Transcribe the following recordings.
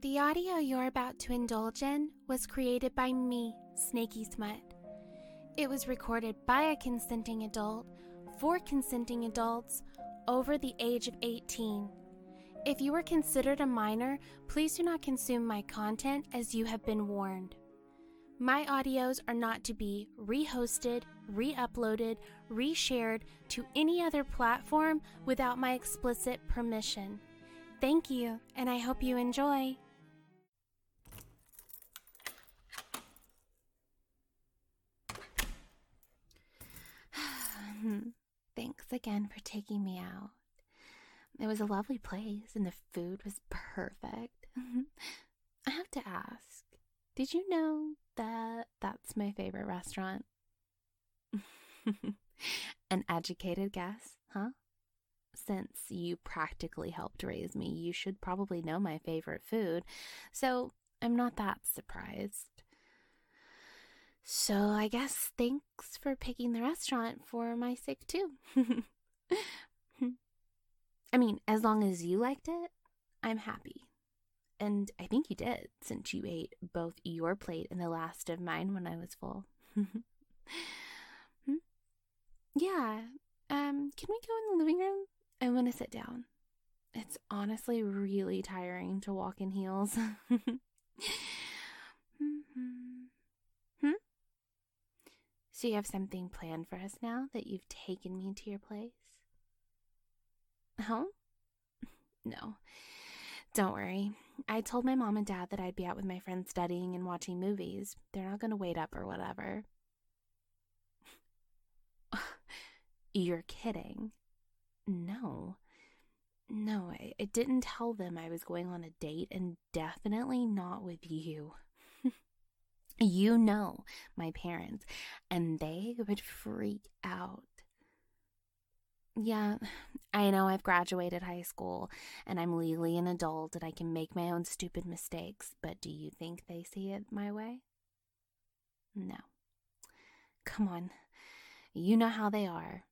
The audio you're about to indulge in was created by me, Snaky Smut. It was recorded by a consenting adult for consenting adults over the age of 18. If you are considered a minor, please do not consume my content as you have been warned. My audios are not to be re-hosted, re-uploaded, re-shared to any other platform without my explicit permission. Thank you, and I hope you enjoy. Thanks again for taking me out. It was a lovely place and the food was perfect. I have to ask, did you know that that's my favorite restaurant? An educated guess, huh? Since you practically helped raise me, you should probably know my favorite food, so I'm not that surprised. So I guess thanks for picking the restaurant for my sake too. I mean, as long as you liked it, I'm happy. And I think you did, since you ate both your plate and the last of mine when I was full. Yeah, can we go in the living room? I want to sit down. It's honestly really tiring to walk in heels. So you have something planned for us now that you've taken me to your place? Oh? No. Don't worry. I told my mom and dad that I'd be out with my friends studying and watching movies. They're not going to wait up or whatever. You're kidding. No. No, I didn't tell them I was going on a date, and definitely not with you. You know my parents, and they would freak out. Yeah, I know I've graduated high school, and I'm legally an adult, and I can make my own stupid mistakes, but do you think they see it my way? No. Come on, you know how they are.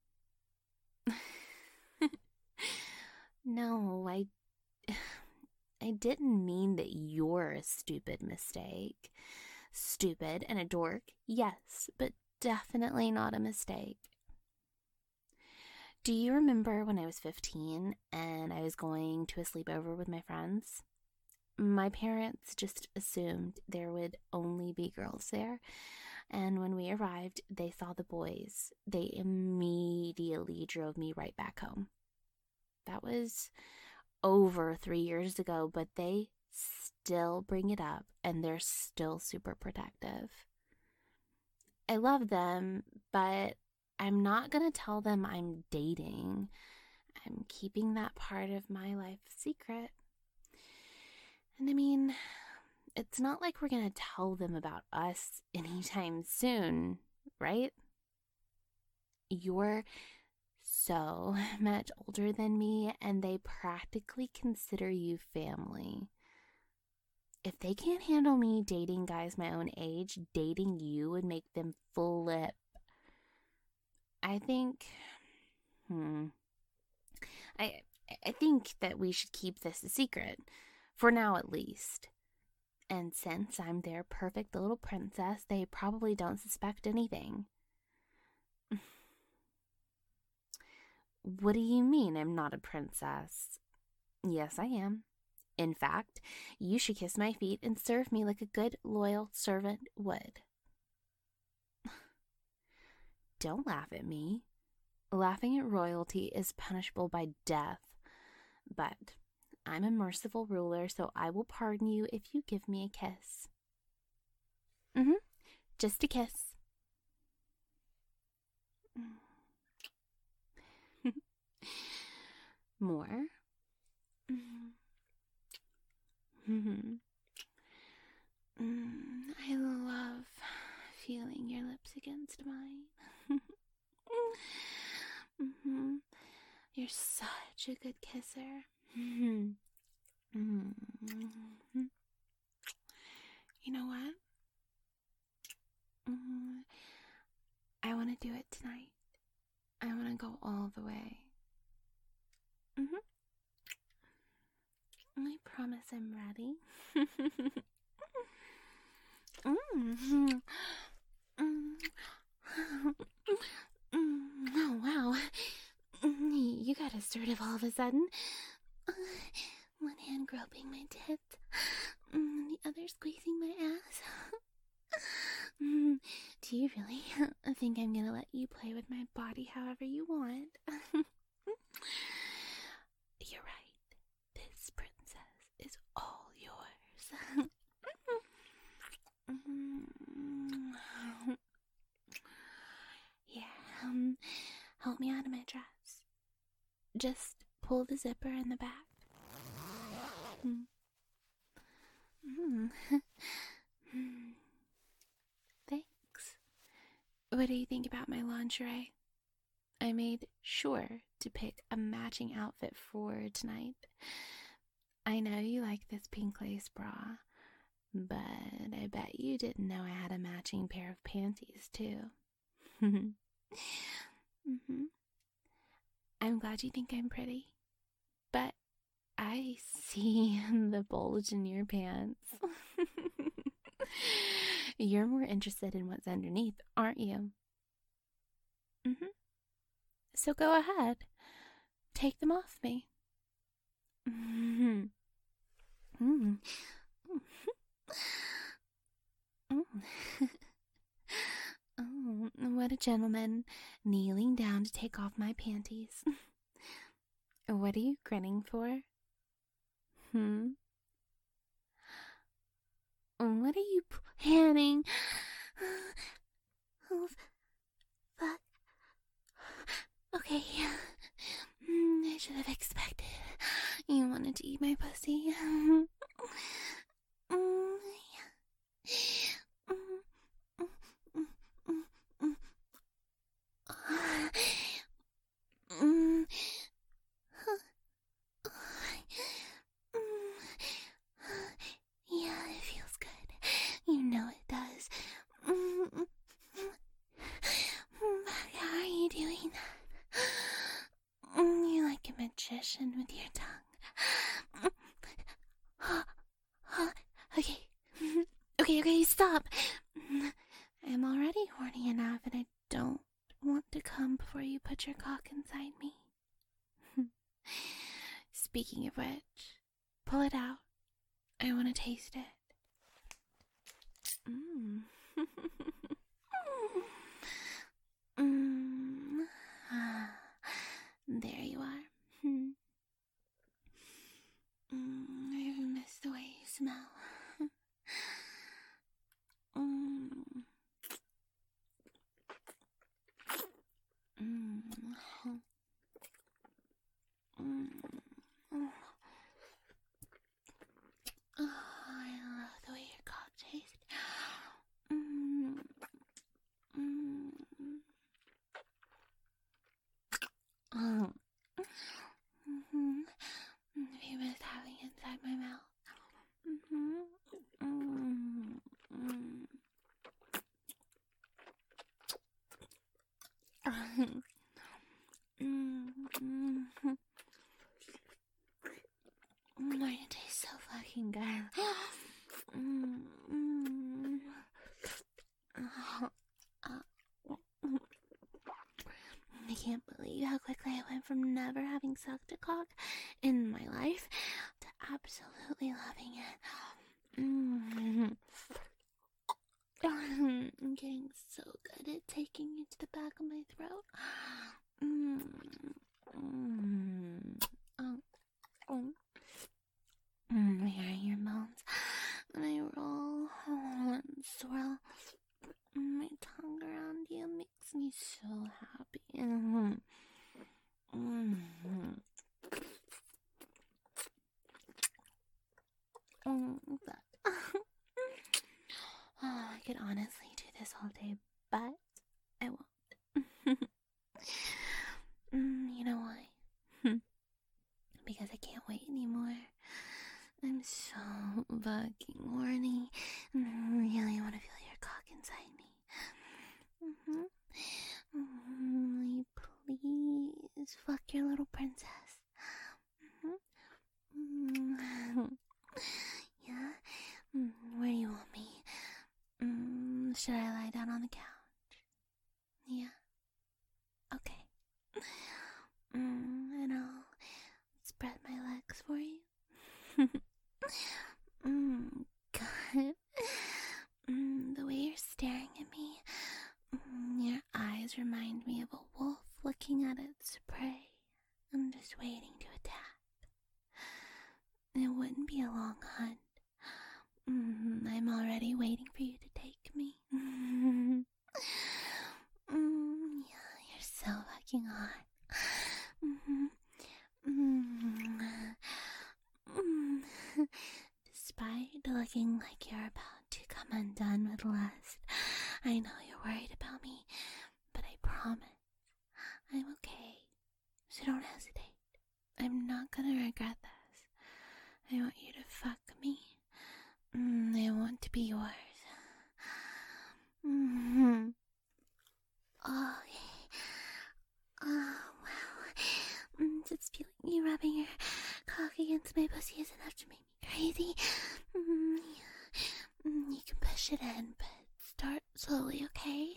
No, I didn't mean that you're a stupid mistake. Stupid and a dork, yes, but definitely not a mistake. Do you remember when I was 15 and I was going to a sleepover with my friends? My parents just assumed there would only be girls there, and when we arrived, they saw the boys. They immediately drove me right back home. That was over 3 years ago, but they still bring it up, and they're still super protective. I love them, but I'm not going to tell them I'm dating. I'm keeping that part of my life secret. And I mean, it's not like we're going to tell them about us anytime soon, right? You're so much older than me, and they practically consider you family. If they can't handle me dating guys my own age, dating you would make them flip. I think, I think that we should keep this a secret, for now at least. And since I'm their perfect little princess, they probably don't suspect anything. What do you mean I'm not a princess? Yes, I am. In fact, you should kiss my feet and serve me like a good, loyal servant would. Don't laugh at me. Laughing at royalty is punishable by death. But I'm a merciful ruler, so I will pardon you if you give me a kiss. Just a kiss. More? I love feeling your lips against mine. You're such a good kisser. You know what? I want to do it tonight. I want to go all the way. I promise I'm ready. ready? Mm. Oh, wow. You got assertive all of a sudden. One hand groping my tits, the other squeezing my ass. Do you really think I'm gonna let you play with my body however you want? You're right. This princess is all yours. Yeah, help me out of my dress. Just pull the zipper in the back. Thanks. What do you think about my lingerie? I made sure to pick a matching outfit for tonight. I know you like this pink lace bra, but I bet you didn't know I had a matching pair of panties, too. I'm glad you think I'm pretty, but I see the bulge in your pants. You're more interested in what's underneath, aren't you? So go ahead. Take them off me. Oh, what a gentleman, kneeling down to take off my panties. What are you grinning for? What are you planning? Oh, fuck. Okay. I should have expected. You wanted to eat my pussy. Yeah, it feels good. You know it does. How are you doing that? You're like a magician with your tongue. Okay, stop. I'm already horny enough and I don't want to come before you put your cock inside me. Speaking of which, pull it out. I want to taste it. There you are. I miss the way you smell. Oh, I love the way your cock tastes. He was having inside my mouth. It tastes so fucking good. I can't believe how quickly I went from never having sucked a cock in my life to absolutely loving it. I'm getting so good at taking you to the back of my throat. Hearing your moans, and I roll and swirl my tongue around you makes me so happy. I could honestly do this all day, but I won't. You know why? Because I can't wait anymore. I'm so fucking horny, and I really want to feel your cock inside me. Will you please fuck your little princess? should I lie down on the couch? Yeah. Okay. And I'll spread my legs for you. God. The way you're staring at me, your eyes remind me of a wolf looking at its prey and just waiting to attack. It wouldn't be a long hunt. I'm already waiting for you to take me. Yeah, you're so fucking hot. Despite looking like you're about to come undone with lust, I know you're worried about me, but I promise I'm okay. So don't hesitate. I'm not gonna regret this. I want you to fuck me. I want to be yours. Oh, wow. Just feeling you rubbing your cock against my pussy is enough to make me crazy. You can push it in, but start slowly, okay?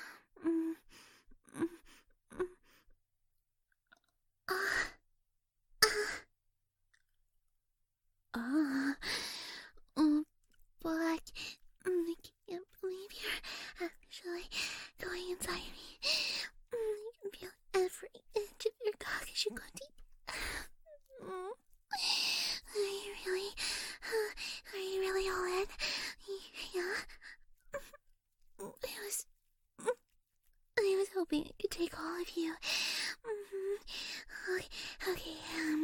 Black, I can't believe you're actually going inside me. I can feel every inch of your cock as you go deep. Are you really all in? Yeah. I was hoping I could take all of you. Okay,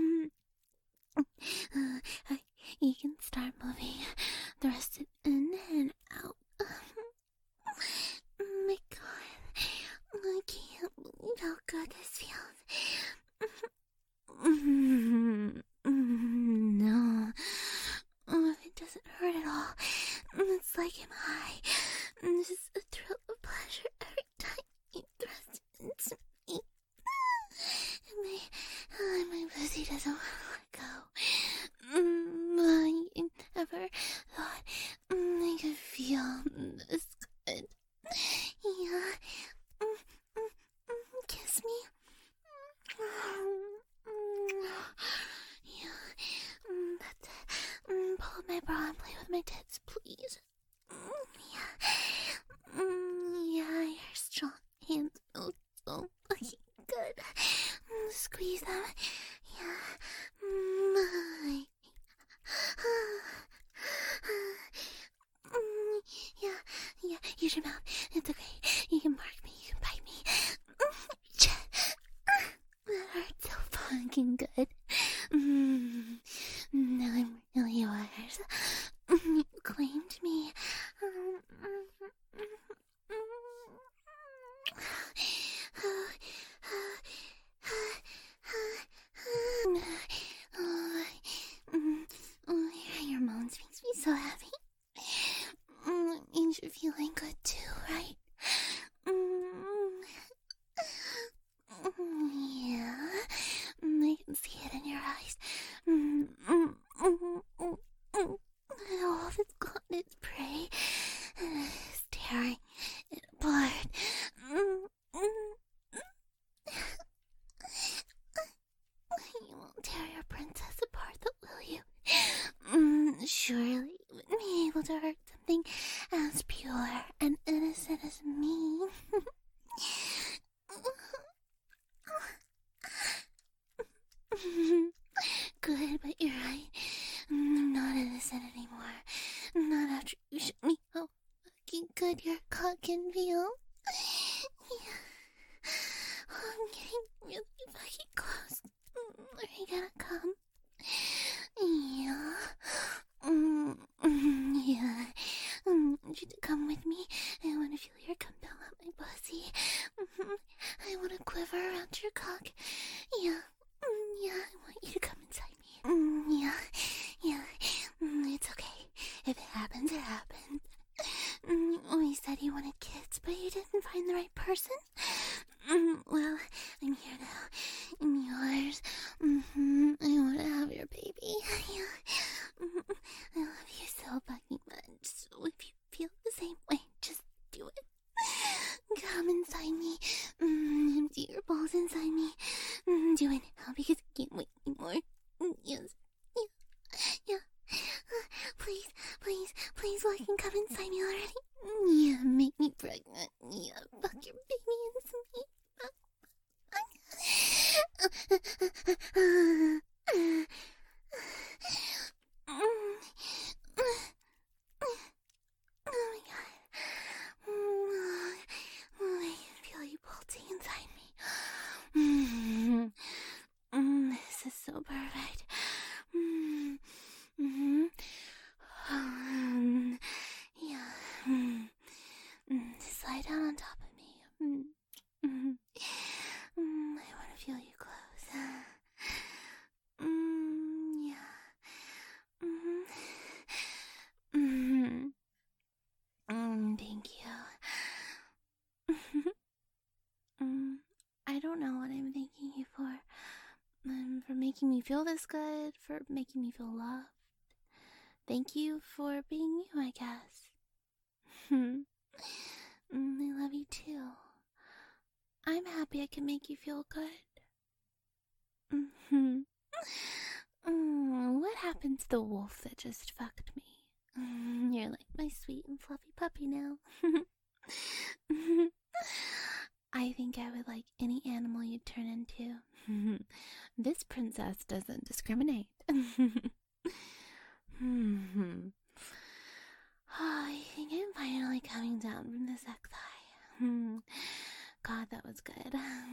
you can start moving the rest in and out. My God, I can't believe how good this feels. No, it doesn't hurt at all. It's like I'm high. It's just a thrill of pleasure every time you thrust into me. My pussy doesn't want to let go. I never thought I could feel this good. Yeah. Kiss me. Yeah. That's it. Pull up my bra and play with my tits, please. Yeah. Yeah, your strong hands feel so fucking good. Squeeze them. Yeah. Yeah, use your mouth. It's okay. You can mark me, you can bite me. That hurts so fucking good. Now I'm really yours. You claimed me. Hearing your moans makes me so happy. It means you're feeling good too, right? Yeah, I can see it in your eyes. All of it's caught its prey, staring at blood. You won't tear your princess apart, though, will you? Surely you wouldn't be able to hurt something as pure and innocent as me. Good, but you're right. I'm not innocent anymore. Not after you showed me how fucking good your cock can feel. Yeah. I'm getting really fucking close. Are you gonna come? Yeah. Yeah. I want you to come with me. I want to feel your cum down up my pussy. I want to quiver around your cock. Yeah. Yeah, I want you to come inside me. Yeah. It's okay. If it happens, it happens. You said you wanted kids, but you didn't find the right person. Well, I'm here now. I'm yours. I want to have your baby. Yeah. I love you so fucking much. So if you feel the same way, just do so I can come inside me already? Yeah, make me pregnant. Yeah, fuck your baby into me. Oh my god. I can feel you pulsing inside me. This is so perfect. Yeah. Just lie down on top of me. I want to feel you close. Yeah. Thank you. I don't know what I'm thanking you for. For making me feel this good, for making me feel loved. Thank you for being you, I guess. I love you too. I'm happy I can make you feel good. What happened to the wolf that just fucked me? You're like my sweet and fluffy puppy now. I think I would like any animal you'd turn into. This princess doesn't discriminate. I think I'm finally coming down from this exile. God, that was good.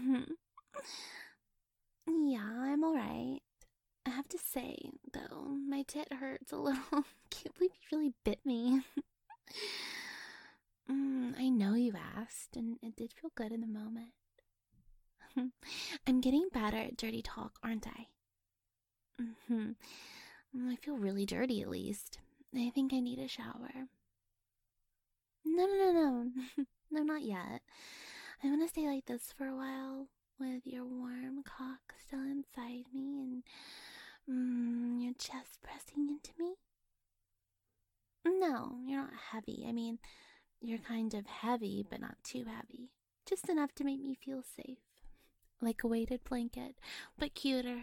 Yeah, I'm alright. I have to say, though, my tit hurts a little. Can't believe you really bit me. I know you asked, and it did feel good in the moment. I'm getting better at dirty talk, aren't I? I feel really dirty, at least. I think I need a shower. No. No, not yet. I want to stay like this for a while, with your warm cock still inside me, and your chest pressing into me. No, you're not heavy. I mean, you're kind of heavy, but not too heavy. Just enough to make me feel safe. Like a weighted blanket, but cuter.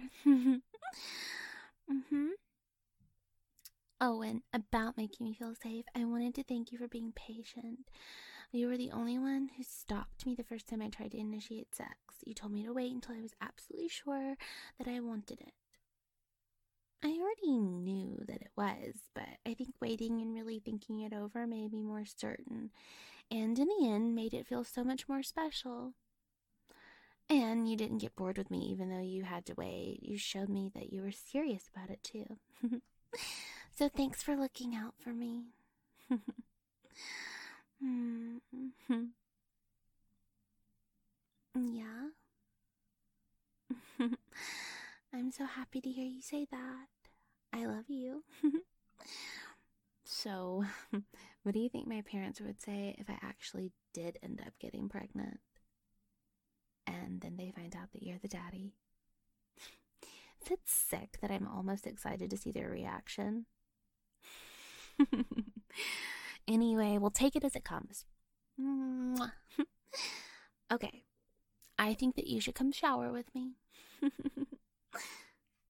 Oh, and about making me feel safe, I wanted to thank you for being patient. You were the only one who stopped me the first time I tried to initiate sex. You told me to wait until I was absolutely sure that I wanted it. I already knew that it was, but I think waiting and really thinking it over made me more certain, and in the end made it feel so much more special. And you didn't get bored with me even though you had to wait. You showed me that you were serious about it too. So thanks for looking out for me. Yeah? I'm so happy to hear you say that. I love you. So, what do you think my parents would say if I actually did end up getting pregnant? And then they find out that you're the daddy. Is it sick that I'm almost excited to see their reaction? Anyway, we'll take it as it comes. Okay, I think that you should come shower with me.